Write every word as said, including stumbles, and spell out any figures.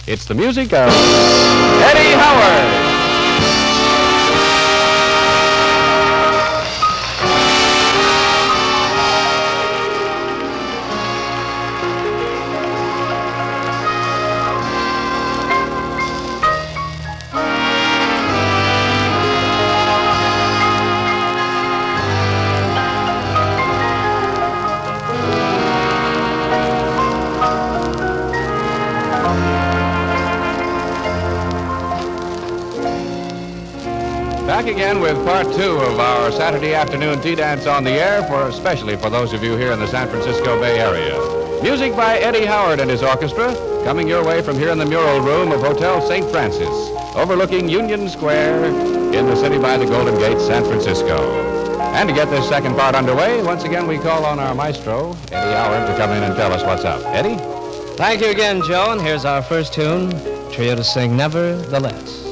It's the music of Eddie Howard. Back again with part two of our Saturday afternoon tea dance on the air, for especially for those of you here in the San Francisco Bay Area. Music by Eddie Howard and his orchestra, coming your way from here in the mural room of Hotel Saint Francis, overlooking Union Square in the city by the Golden Gate, San Francisco. And to get this second part underway, once again we call on our maestro, Eddie Howard, to come in and tell us what's up. Eddie? Thank you again, Joe, and here's our first tune, trio to sing Nevertheless.